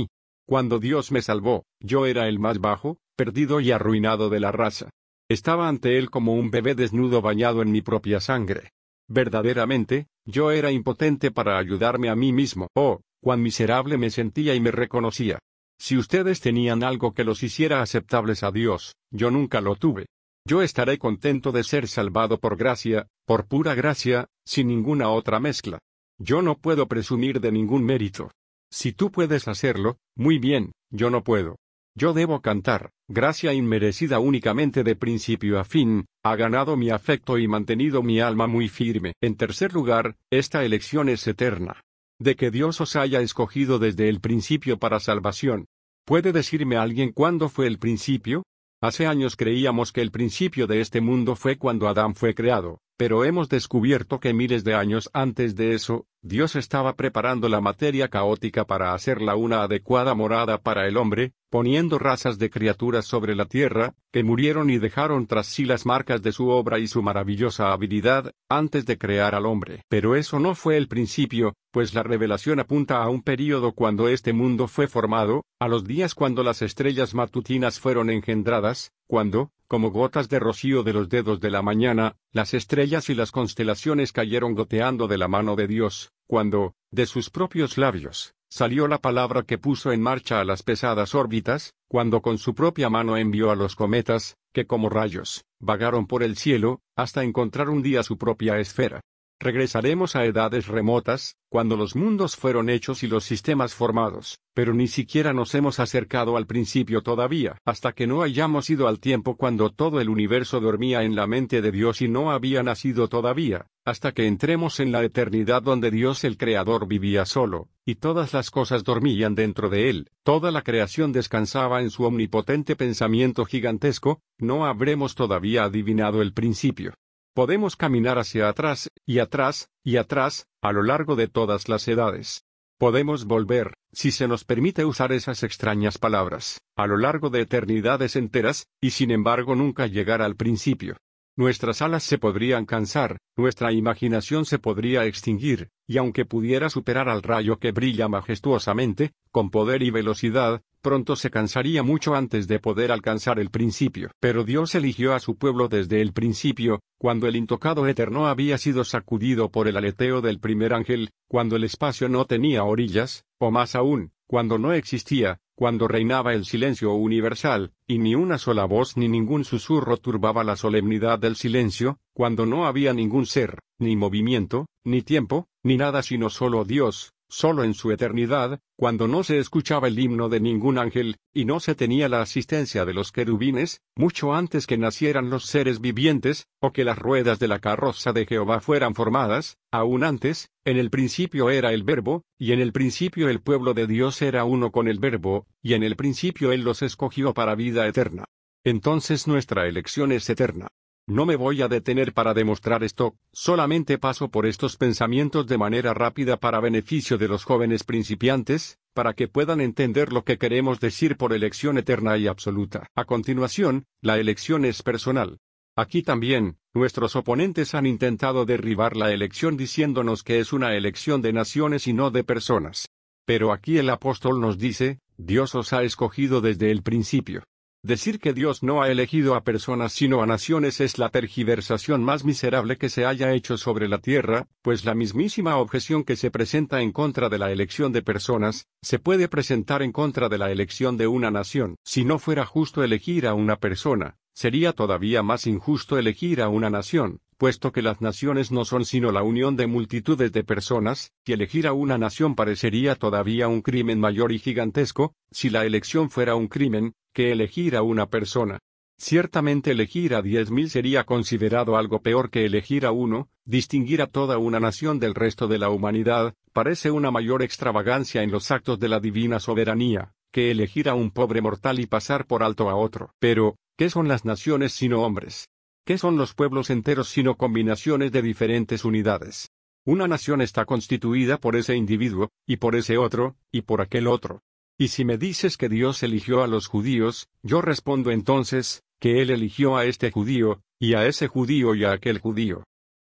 Cuando Dios me salvó, yo era el más bajo, perdido y arruinado de la raza. Estaba ante Él como un bebé desnudo bañado en mi propia sangre. Verdaderamente, yo era impotente para ayudarme a mí mismo. Oh, cuán miserable me sentía y me reconocía. Si ustedes tenían algo que los hiciera aceptables a Dios, yo nunca lo tuve. Yo estaré contento de ser salvado por gracia, por pura gracia, sin ninguna otra mezcla. Yo no puedo presumir de ningún mérito. Si tú puedes hacerlo, muy bien, yo no puedo. Yo debo cantar, gracia inmerecida únicamente de principio a fin, ha ganado mi afecto y mantenido mi alma muy firme. En tercer lugar, esta elección es eterna. De que Dios os haya escogido desde el principio para salvación. ¿Puede decirme alguien cuándo fue el principio? Hace años creíamos que el principio de este mundo fue cuando Adán fue creado, pero hemos descubierto que miles de años antes de eso, Dios estaba preparando la materia caótica para hacerla una adecuada morada para el hombre, poniendo razas de criaturas sobre la tierra, que murieron y dejaron tras sí las marcas de su obra y su maravillosa habilidad, antes de crear al hombre. Pero eso no fue el principio, pues la revelación apunta a un período cuando este mundo fue formado, a los días cuando las estrellas matutinas fueron engendradas, cuando, como gotas de rocío de los dedos de la mañana, las estrellas y las constelaciones cayeron goteando de la mano de Dios, cuando, de sus propios labios, salió la palabra que puso en marcha a las pesadas órbitas, cuando con su propia mano envió a los cometas, que como rayos, vagaron por el cielo, hasta encontrar un día su propia esfera. Regresaremos a edades remotas, cuando los mundos fueron hechos y los sistemas formados, pero ni siquiera nos hemos acercado al principio todavía, hasta que no hayamos ido al tiempo cuando todo el universo dormía en la mente de Dios y no había nacido todavía, hasta que entremos en la eternidad donde Dios el Creador vivía solo, y todas las cosas dormían dentro de Él, toda la creación descansaba en su omnipotente pensamiento gigantesco, no habremos todavía adivinado el principio. Podemos caminar hacia atrás, y atrás, y atrás, a lo largo de todas las edades. Podemos volver, si se nos permite usar esas extrañas palabras, a lo largo de eternidades enteras, y sin embargo nunca llegar al principio. Nuestras alas se podrían cansar, nuestra imaginación se podría extinguir, y aunque pudiera superar al rayo que brilla majestuosamente, con poder y velocidad, pronto se cansaría mucho antes de poder alcanzar el principio. Pero Dios eligió a su pueblo desde el principio, cuando el intocado eterno había sido sacudido por el aleteo del primer ángel, cuando el espacio no tenía orillas, o más aún, cuando no existía, cuando reinaba el silencio universal, y ni una sola voz ni ningún susurro turbaba la solemnidad del silencio, cuando no había ningún ser, ni movimiento, ni tiempo, ni nada sino solo Dios, solo en su eternidad, cuando no se escuchaba el himno de ningún ángel, y no se tenía la asistencia de los querubines, mucho antes que nacieran los seres vivientes, o que las ruedas de la carroza de Jehová fueran formadas, aún antes, en el principio era el Verbo, y en el principio el pueblo de Dios era uno con el Verbo, y en el principio Él los escogió para vida eterna. Entonces nuestra elección es eterna. No me voy a detener para demostrar esto, solamente paso por estos pensamientos de manera rápida para beneficio de los jóvenes principiantes, para que puedan entender lo que queremos decir por elección eterna y absoluta. A continuación, la elección es personal. Aquí también, nuestros oponentes han intentado derribar la elección diciéndonos que es una elección de naciones y no de personas. Pero aquí el apóstol nos dice, Dios os ha escogido desde el principio. Decir que Dios no ha elegido a personas sino a naciones es la tergiversación más miserable que se haya hecho sobre la tierra, pues la mismísima objeción que se presenta en contra de la elección de personas, se puede presentar en contra de la elección de una nación. Si no fuera justo elegir a una persona, sería todavía más injusto elegir a una nación, puesto que las naciones no son sino la unión de multitudes de personas, y elegir a una nación parecería todavía un crimen mayor y gigantesco, si la elección fuera un crimen, que elegir a una persona. Ciertamente elegir a 10.000 sería considerado algo peor que elegir a uno, distinguir a toda una nación del resto de la humanidad, parece una mayor extravagancia en los actos de la divina soberanía, que elegir a un pobre mortal y pasar por alto a otro. Pero, ¿qué son las naciones sino hombres? ¿Qué son los pueblos enteros sino combinaciones de diferentes unidades? Una nación está constituida por ese individuo, y por ese otro, y por aquel otro. Y si me dices que Dios eligió a los judíos, yo respondo entonces, que Él eligió a este judío, y a ese judío y a aquel judío.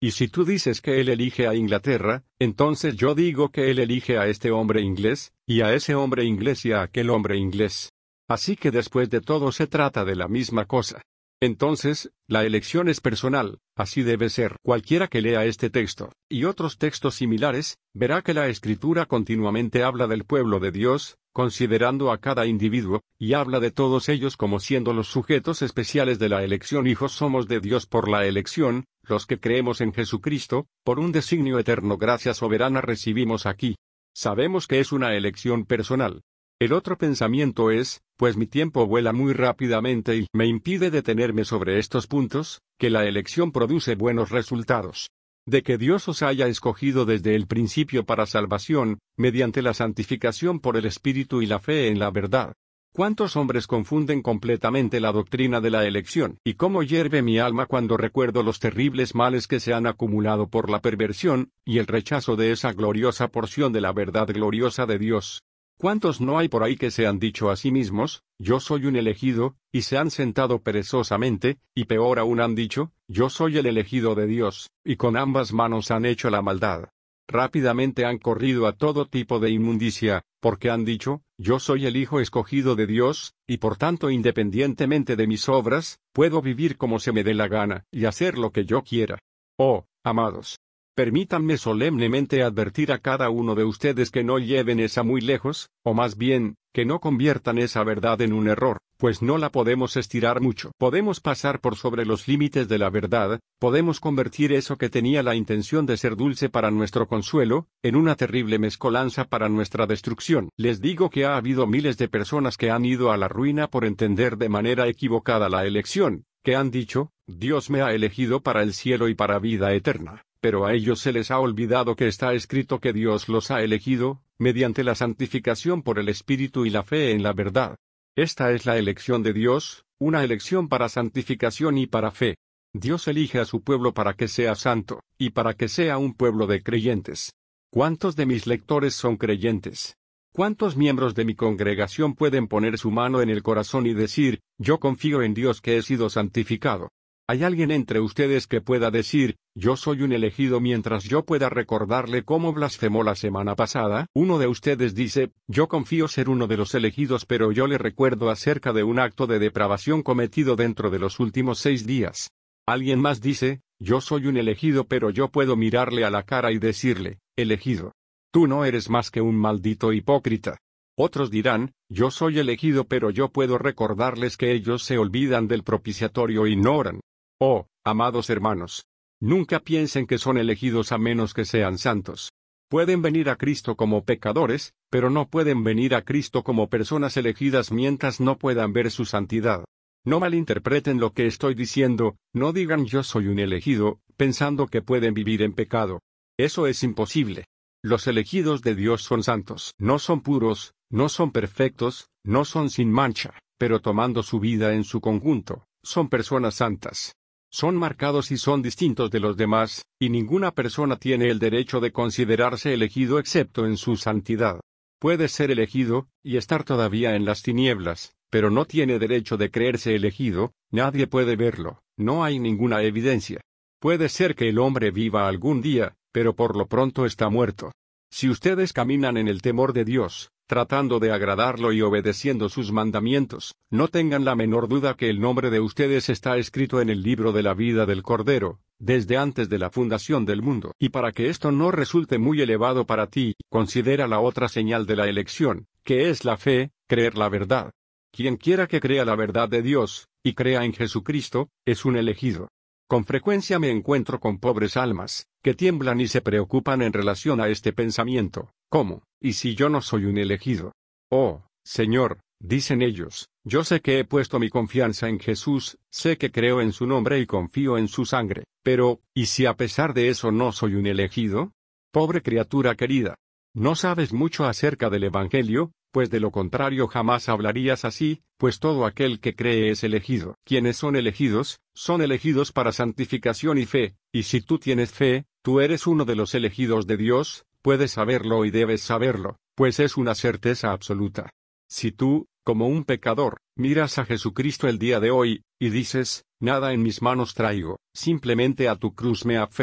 Y si tú dices que él elige a Inglaterra, entonces yo digo que él elige a este hombre inglés, y a ese hombre inglés y a aquel hombre inglés. Así que después de todo se trata de la misma cosa. Entonces, la elección es personal, así debe ser. Cualquiera que lea este texto, y otros textos similares, verá que la Escritura continuamente habla del pueblo de Dios, considerando a cada individuo, y habla de todos ellos como siendo los sujetos especiales de la elección. Hijos somos de Dios por la elección, los que creemos en Jesucristo, por un designio eterno. Gracia soberana recibimos aquí. Sabemos que es una elección personal. El otro pensamiento es, pues mi tiempo vuela muy rápidamente y me impide detenerme sobre estos puntos, que la elección produce buenos resultados. De que Dios os haya escogido desde el principio para salvación, mediante la santificación por el Espíritu y la fe en la verdad. ¿Cuántos hombres confunden completamente la doctrina de la elección? Y cómo hierve mi alma cuando recuerdo los terribles males que se han acumulado por la perversión, y el rechazo de esa gloriosa porción de la verdad gloriosa de Dios. ¿Cuántos no hay por ahí que se han dicho a sí mismos, yo soy un elegido, y se han sentado perezosamente, y peor aún han dicho, yo soy el elegido de Dios, y con ambas manos han hecho la maldad? Rápidamente han corrido a todo tipo de inmundicia, porque han dicho, yo soy el Hijo escogido de Dios, y por tanto independientemente de mis obras, puedo vivir como se me dé la gana, y hacer lo que yo quiera. Oh, amados. Permítanme solemnemente advertir a cada uno de ustedes que no lleven esa muy lejos, o más bien, que no conviertan esa verdad en un error, pues no la podemos estirar mucho. Podemos pasar por sobre los límites de la verdad, podemos convertir eso que tenía la intención de ser dulce para nuestro consuelo, en una terrible mezcolanza para nuestra destrucción. Les digo que ha habido miles de personas que han ido a la ruina por entender de manera equivocada la elección, que han dicho, Dios me ha elegido para el cielo y para vida eterna. Pero a ellos se les ha olvidado que está escrito que Dios los ha elegido, mediante la santificación por el Espíritu y la fe en la verdad. Esta es la elección de Dios, una elección para santificación y para fe. Dios elige a su pueblo para que sea santo, y para que sea un pueblo de creyentes. ¿Cuántos de mis lectores son creyentes? ¿Cuántos miembros de mi congregación pueden poner su mano en el corazón y decir, yo confío en Dios que he sido santificado? ¿Hay alguien entre ustedes que pueda decir, yo soy un elegido mientras yo pueda recordarle cómo blasfemó la semana pasada? Uno de ustedes dice, yo confío ser uno de los elegidos, pero yo le recuerdo acerca de un acto de depravación cometido dentro de los últimos 6 días. Alguien más dice, yo soy un elegido, pero yo puedo mirarle a la cara y decirle, elegido. Tú no eres más que un maldito hipócrita. Otros dirán, yo soy elegido, pero yo puedo recordarles que ellos se olvidan del propiciatorio y no oran. Oh, amados hermanos, nunca piensen que son elegidos a menos que sean santos. Pueden venir a Cristo como pecadores, pero no pueden venir a Cristo como personas elegidas mientras no puedan ver su santidad. No malinterpreten lo que estoy diciendo, no digan yo soy un elegido, pensando que pueden vivir en pecado. Eso es imposible. Los elegidos de Dios son santos. No son puros, no son perfectos, no son sin mancha, pero tomando su vida en su conjunto, son personas santas. Son marcados y son distintos de los demás, y ninguna persona tiene el derecho de considerarse elegido excepto en su santidad. Puede ser elegido, y estar todavía en las tinieblas, pero no tiene derecho de creerse elegido, nadie puede verlo, no hay ninguna evidencia. Puede ser que el hombre viva algún día, pero por lo pronto está muerto. Si ustedes caminan en el temor de Dios, tratando de agradarlo y obedeciendo sus mandamientos, no tengan la menor duda que el nombre de ustedes está escrito en el libro de la vida del Cordero, desde antes de la fundación del mundo. Y para que esto no resulte muy elevado para ti, considera la otra señal de la elección, que es la fe, creer la verdad. Quien quiera que crea la verdad de Dios, y crea en Jesucristo, es un elegido. Con frecuencia me encuentro con pobres almas, que tiemblan y se preocupan en relación a este pensamiento. ¿Cómo? ¿Y si yo no soy un elegido? Oh, Señor, dicen ellos, yo sé que he puesto mi confianza en Jesús, sé que creo en su nombre y confío en su sangre, pero, ¿y si a pesar de eso no soy un elegido? Pobre criatura querida. No sabes mucho acerca del Evangelio, pues de lo contrario jamás hablarías así, pues todo aquel que cree es elegido. Quienes son elegidos para santificación y fe, y si tú tienes fe, tú eres uno de los elegidos de Dios, puedes saberlo y debes saberlo, pues es una certeza absoluta. Si tú, como un pecador, miras a Jesucristo el día de hoy, y dices, nada en mis manos traigo, simplemente a tu cruz me aferro,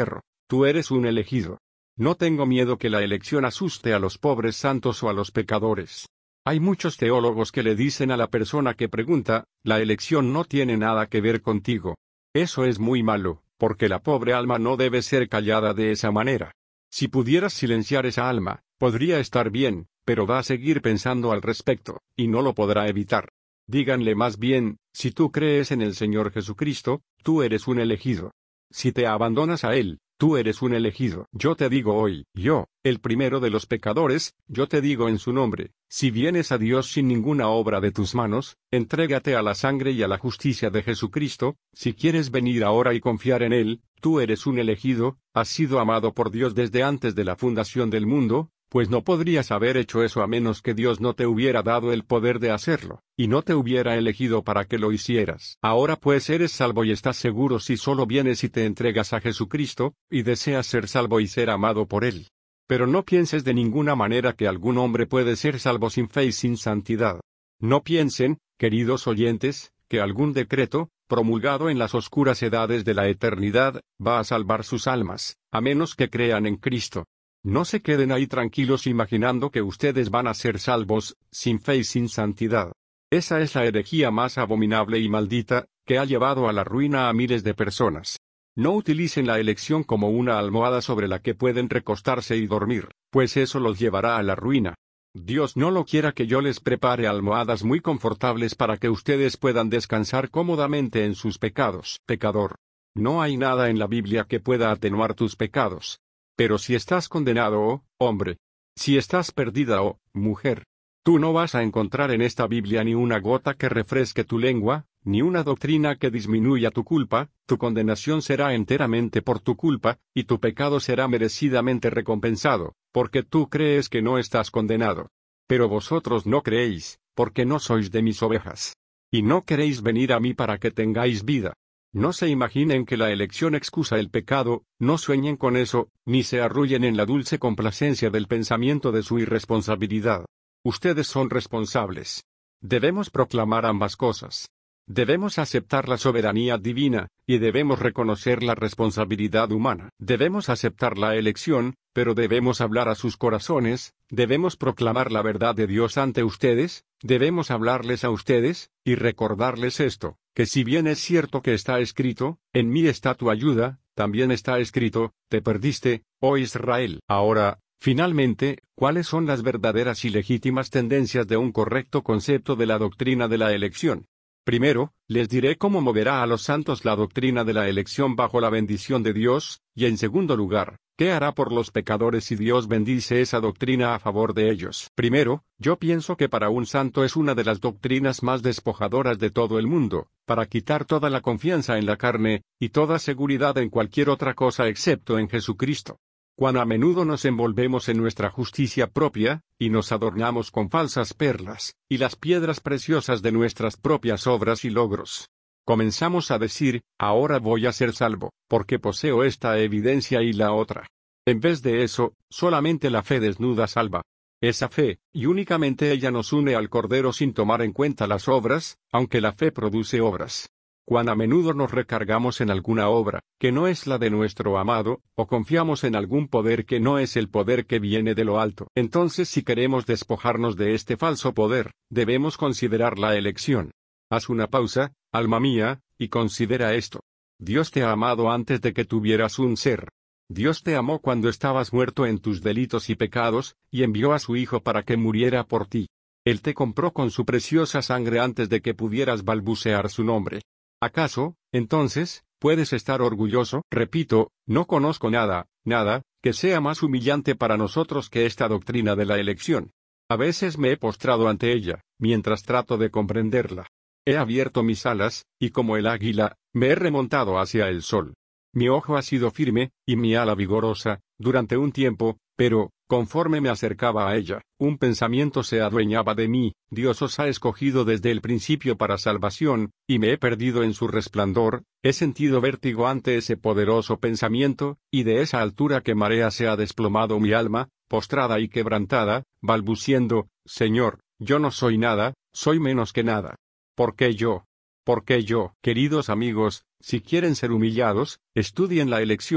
tú eres un elegido. No tengo miedo que la elección asuste a los pobres santos o a los pecadores. Hay muchos teólogos que le dicen a la persona que pregunta, la elección no tiene nada que ver contigo. Eso es muy malo, porque la pobre alma no debe ser callada de esa manera. Si pudieras silenciar esa alma, podría estar bien, pero va a seguir pensando al respecto, y no lo podrá evitar. Díganle más bien, si tú crees en el Señor Jesucristo, tú eres un elegido. Si te abandonas a Él, tú eres un elegido. Yo te digo hoy, yo, el primero de los pecadores, yo te digo en su nombre, si vienes a Dios sin ninguna obra de tus manos, entrégate a la sangre y a la justicia de Jesucristo, si quieres venir ahora y confiar en Él, tú eres un elegido, has sido amado por Dios desde antes de la fundación del mundo, pues no podrías haber hecho eso a menos que Dios no te hubiera dado el poder de hacerlo, y no te hubiera elegido para que lo hicieras. Ahora pues eres salvo y estás seguro si solo vienes y te entregas a Jesucristo, y deseas ser salvo y ser amado por Él. Pero no pienses de ninguna manera que algún hombre puede ser salvo sin fe y sin santidad. No piensen, queridos oyentes, que algún decreto, promulgado en las oscuras edades de la eternidad, va a salvar sus almas, a menos que crean en Cristo. No se queden ahí tranquilos imaginando que ustedes van a ser salvos, sin fe y sin santidad. Esa es la herejía más abominable y maldita, que ha llevado a la ruina a miles de personas. No utilicen la elección como una almohada sobre la que pueden recostarse y dormir, pues eso los llevará a la ruina. Dios no lo quiera que yo les prepare almohadas muy confortables para que ustedes puedan descansar cómodamente en sus pecados. Pecador. No hay nada en la Biblia que pueda atenuar tus pecados. Pero si estás condenado, oh hombre, si estás perdida, oh mujer, tú no vas a encontrar en esta Biblia ni una gota que refresque tu lengua, ni una doctrina que disminuya tu culpa, tu condenación será enteramente por tu culpa, y tu pecado será merecidamente recompensado, porque tú crees que no estás condenado. Pero vosotros no creéis, porque no sois de mis ovejas. Y no queréis venir a mí para que tengáis vida. No se imaginen que la elección excusa el pecado, no sueñen con eso, ni se arrullen en la dulce complacencia del pensamiento de su irresponsabilidad. Ustedes son responsables. Debemos proclamar ambas cosas. Debemos aceptar la soberanía divina, y debemos reconocer la responsabilidad humana. Debemos aceptar la elección, pero debemos hablar a sus corazones, debemos proclamar la verdad de Dios ante ustedes, debemos hablarles a ustedes, y recordarles esto, que si bien es cierto que está escrito, en mí está tu ayuda, también está escrito, te perdiste, oh Israel. Ahora, finalmente, ¿cuáles son las verdaderas y legítimas tendencias de un correcto concepto de la doctrina de la elección? Primero, les diré cómo moverá a los santos la doctrina de la elección bajo la bendición de Dios, y en segundo lugar, ¿qué hará por los pecadores si Dios bendice esa doctrina a favor de ellos? Primero, yo pienso que para un santo es una de las doctrinas más despojadoras de todo el mundo, para quitar toda la confianza en la carne, y toda seguridad en cualquier otra cosa excepto en Jesucristo. Cuán a menudo nos envolvemos en nuestra justicia propia, y nos adornamos con falsas perlas, y las piedras preciosas de nuestras propias obras y logros. Comenzamos a decir, ahora voy a ser salvo, porque poseo esta evidencia y la otra. En vez de eso, solamente la fe desnuda salva. Esa fe, y únicamente ella nos une al Cordero sin tomar en cuenta las obras, aunque la fe produce obras. Cuán a menudo nos recargamos en alguna obra, que no es la de nuestro amado, o confiamos en algún poder que no es el poder que viene de lo alto. Entonces, si queremos despojarnos de este falso poder, debemos considerar la elección. Haz una pausa, alma mía, y considera esto. Dios te ha amado antes de que tuvieras un ser. Dios te amó cuando estabas muerto en tus delitos y pecados, y envió a su Hijo para que muriera por ti. Él te compró con su preciosa sangre antes de que pudieras balbucear su nombre. ¿Acaso, entonces, puedes estar orgulloso? Repito, no conozco nada, que sea más humillante para nosotros que esta doctrina de la elección. A veces me he postrado ante ella, mientras trato de comprenderla. He abierto mis alas, y como el águila, me he remontado hacia el sol. Mi ojo ha sido firme, y mi ala vigorosa, durante un tiempo, pero, conforme me acercaba a ella, un pensamiento se adueñaba de mí, Dios os ha escogido desde el principio para salvación, y me he perdido en su resplandor, he sentido vértigo ante ese poderoso pensamiento, y de esa altura que marea se ha desplomado mi alma, postrada y quebrantada, balbuciendo, Señor, yo no soy nada, soy menos que nada. ¿Por qué yo? ¿Por qué yo? Queridos amigos, si quieren ser humillados, estudien la elección,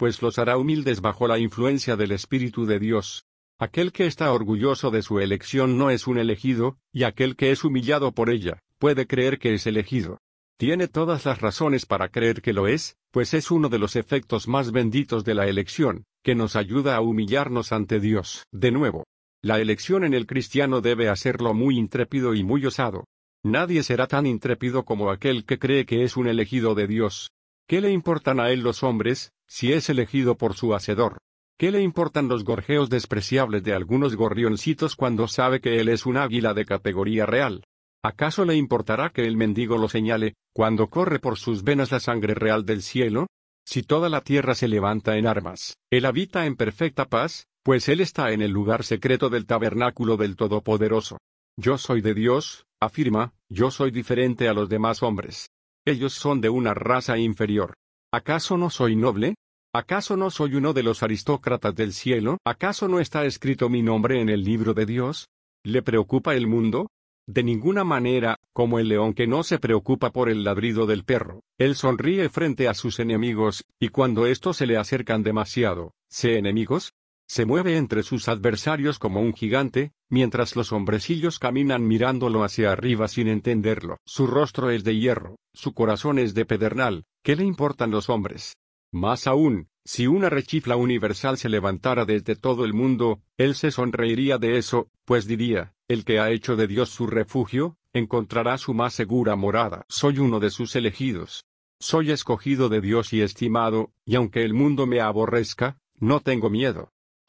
pues los hará humildes bajo la influencia del Espíritu de Dios. Aquel que está orgulloso de su elección no es un elegido, y aquel que es humillado por ella, puede creer que es elegido. Tiene todas las razones para creer que lo es, pues es uno de los efectos más benditos de la elección, que nos ayuda a humillarnos ante Dios. De nuevo, la elección en el cristiano debe hacerlo muy intrépido y muy osado. Nadie será tan intrépido como aquel que cree que es un elegido de Dios. ¿Qué le importan a él los hombres, si es elegido por su Hacedor? ¿Qué le importan los gorjeos despreciables de algunos gorrioncitos cuando sabe que él es un águila de categoría real? ¿Acaso le importará que el mendigo lo señale, cuando corre por sus venas la sangre real del cielo? Si toda la tierra se levanta en armas, él habita en perfecta paz, pues él está en el lugar secreto del tabernáculo del Todopoderoso. Yo soy de Dios, afirma, yo soy diferente a los demás hombres. Ellos son de una raza inferior. ¿Acaso no soy noble? ¿Acaso no soy uno de los aristócratas del cielo? ¿Acaso no está escrito mi nombre en el libro de Dios? ¿Le preocupa el mundo? De ninguna manera, como el león que no se preocupa por el ladrido del perro. Él sonríe frente a sus enemigos, y cuando estos se le acercan demasiado, enemigos, se mueve entre sus adversarios como un gigante, mientras los hombrecillos caminan mirándolo hacia arriba sin entenderlo. Su rostro es de hierro, su corazón es de pedernal. ¿Qué le importan los hombres? Más aún, si una rechifla universal se levantara desde todo el mundo, él se sonreiría de eso, pues diría, el que ha hecho de Dios su refugio, encontrará su más segura morada. Soy uno de sus elegidos. Soy escogido de Dios y estimado, y aunque el mundo me aborrezca, no tengo miedo.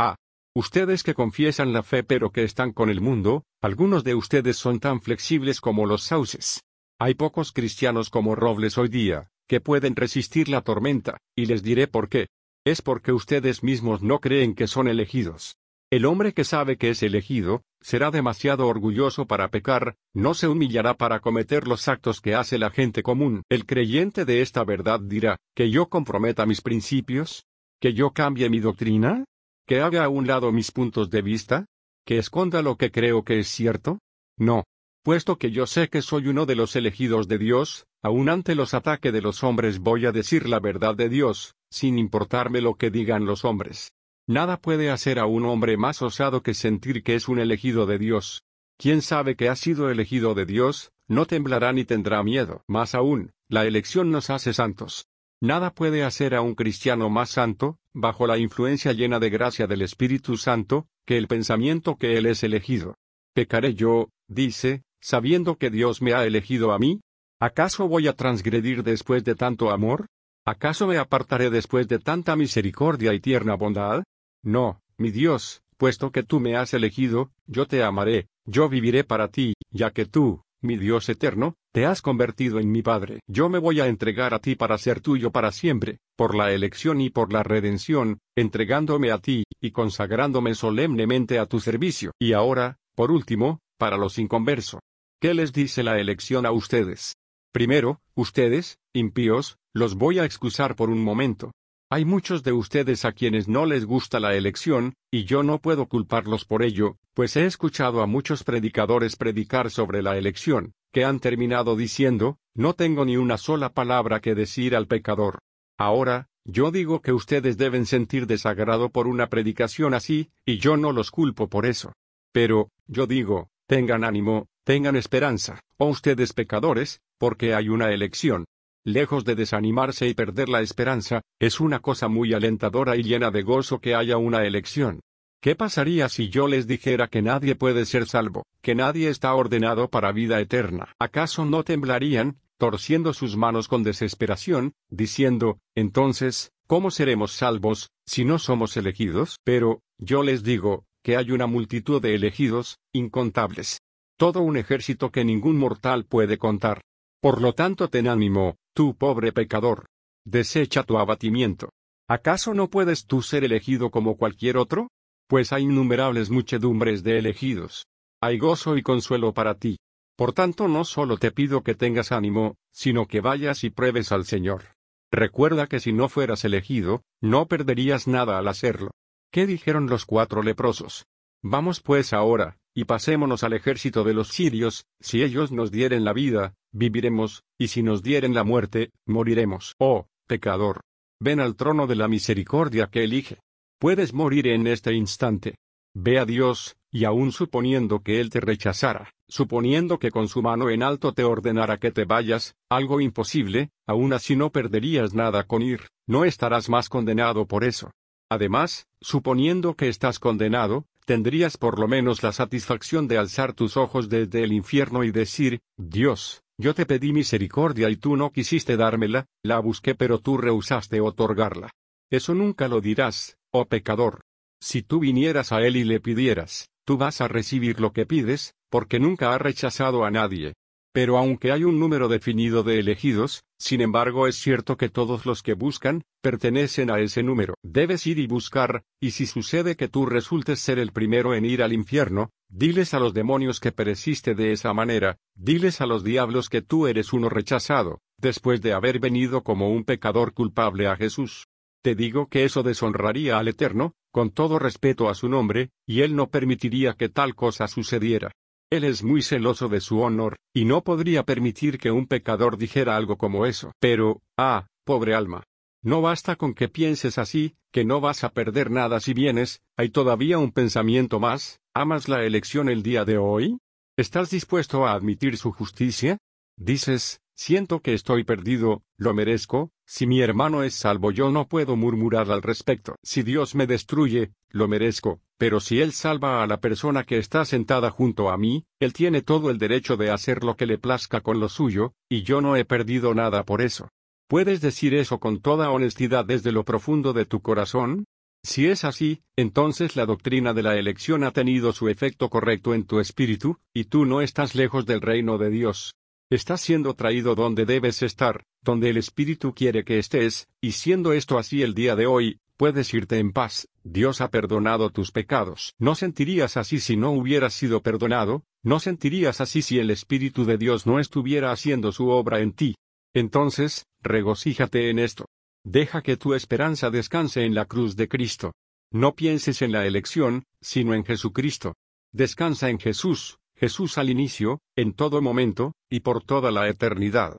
Ustedes que confiesan la fe pero que están con el mundo, algunos de ustedes son tan flexibles como los sauces. Hay pocos cristianos como robles hoy día, que pueden resistir la tormenta, y les diré por qué. Es porque ustedes mismos no creen que son elegidos. El hombre que sabe que es elegido, será demasiado orgulloso para pecar, no se humillará para cometer los actos que hace la gente común. El creyente de esta verdad dirá, ¿que yo comprometa mis principios? ¿Que yo cambie mi doctrina? ¿Que haga a un lado mis puntos de vista? ¿Que esconda lo que creo que es cierto? No. Puesto que yo sé que soy uno de los elegidos de Dios, aun ante los ataques de los hombres voy a decir la verdad de Dios, sin importarme lo que digan los hombres. Nada puede hacer a un hombre más osado que sentir que es un elegido de Dios. Quien sabe que ha sido elegido de Dios, no temblará ni tendrá miedo. Más aún, la elección nos hace santos. Nada puede hacer a un cristiano más santo, bajo la influencia llena de gracia del Espíritu Santo, que el pensamiento que él es elegido. ¿Pecaré yo, dice, sabiendo que Dios me ha elegido a mí? ¿Acaso voy a transgredir después de tanto amor? ¿Acaso me apartaré después de tanta misericordia y tierna bondad? No, mi Dios, puesto que tú me has elegido, yo te amaré, yo viviré para ti, ya que tú, mi Dios eterno, te has convertido en mi Padre. Yo me voy a entregar a ti para ser tuyo para siempre, por la elección y por la redención, entregándome a ti, y consagrándome solemnemente a tu servicio. Y ahora, por último, para los inconversos. ¿Qué les dice la elección a ustedes? Primero, ustedes, impíos, los voy a excusar por un momento. Hay muchos de ustedes a quienes no les gusta la elección, y yo no puedo culparlos por ello, pues he escuchado a muchos predicadores predicar sobre la elección, que han terminado diciendo, no tengo ni una sola palabra que decir al pecador. Ahora, yo digo que ustedes deben sentir desagrado por una predicación así, y yo no los culpo por eso. Pero, yo digo, tengan ánimo, tengan esperanza, oh ustedes pecadores, porque hay una elección. Lejos de desanimarse y perder la esperanza, es una cosa muy alentadora y llena de gozo que haya una elección. ¿Qué pasaría si yo les dijera que nadie puede ser salvo, que nadie está ordenado para vida eterna? ¿Acaso no temblarían, torciendo sus manos con desesperación, diciendo, entonces, ¿cómo seremos salvos, si no somos elegidos? Pero, yo les digo, que hay una multitud de elegidos, incontables. Todo un ejército que ningún mortal puede contar. Por lo tanto, ten ánimo, tú pobre pecador. Desecha tu abatimiento. ¿Acaso no puedes tú ser elegido como cualquier otro? Pues hay innumerables muchedumbres de elegidos. Hay gozo y consuelo para ti. Por tanto, no solo te pido que tengas ánimo, sino que vayas y pruebes al Señor. Recuerda que si no fueras elegido, no perderías nada al hacerlo. ¿Qué dijeron los 4 leprosos? Vamos pues ahora, y pasémonos al ejército de los sirios, si ellos nos dieren la vida, viviremos, y si nos dieren la muerte, moriremos. Oh, pecador. ven al trono de la misericordia que elige. Puedes morir en este instante. Ve a Dios, y aun suponiendo que Él te rechazara, suponiendo que con su mano en alto te ordenara que te vayas, algo imposible, aun así no perderías nada con ir, no estarás más condenado por eso. Además, suponiendo que estás condenado, tendrías por lo menos la satisfacción de alzar tus ojos desde el infierno y decir, Dios, yo te pedí misericordia y tú no quisiste dármela, la busqué pero tú rehusaste otorgarla. Eso nunca lo dirás, oh pecador. Si tú vinieras a Él y le pidieras, tú vas a recibir lo que pides, porque nunca ha rechazado a nadie. Pero aunque hay un número definido de elegidos, sin embargo es cierto que todos los que buscan, pertenecen a ese número. Debes ir y buscar, y si sucede que tú resultes ser el primero en ir al infierno, diles a los demonios que pereciste de esa manera, diles a los diablos que tú eres uno rechazado, después de haber venido como un pecador culpable a Jesús. Te digo que eso deshonraría al Eterno, con todo respeto a su nombre, y Él no permitiría que tal cosa sucediera. Él es muy celoso de su honor, y no podría permitir que un pecador dijera algo como eso. Pero, pobre alma. No basta con que pienses así, que no vas a perder nada si vienes, hay todavía un pensamiento más, ¿amas la elección el día de hoy? ¿Estás dispuesto a admitir su justicia? Dices, siento que estoy perdido, lo merezco, si mi hermano es salvo yo no puedo murmurar al respecto. Si Dios me destruye, lo merezco, pero si Él salva a la persona que está sentada junto a mí, Él tiene todo el derecho de hacer lo que le plazca con lo suyo, y yo no he perdido nada por eso. ¿Puedes decir eso con toda honestidad desde lo profundo de tu corazón? Si es así, entonces la doctrina de la elección ha tenido su efecto correcto en tu espíritu, y tú no estás lejos del reino de Dios. Estás siendo traído donde debes estar, donde el Espíritu quiere que estés, y siendo esto así el día de hoy, puedes irte en paz. Dios ha perdonado tus pecados. ¿No sentirías así si no hubieras sido perdonado? ¿No sentirías así si el Espíritu de Dios no estuviera haciendo su obra en ti? Entonces, regocíjate en esto. Deja que tu esperanza descanse en la cruz de Cristo. No pienses en la elección, sino en Jesucristo. Descansa en Jesús, Jesús al inicio, en todo momento, y por toda la eternidad.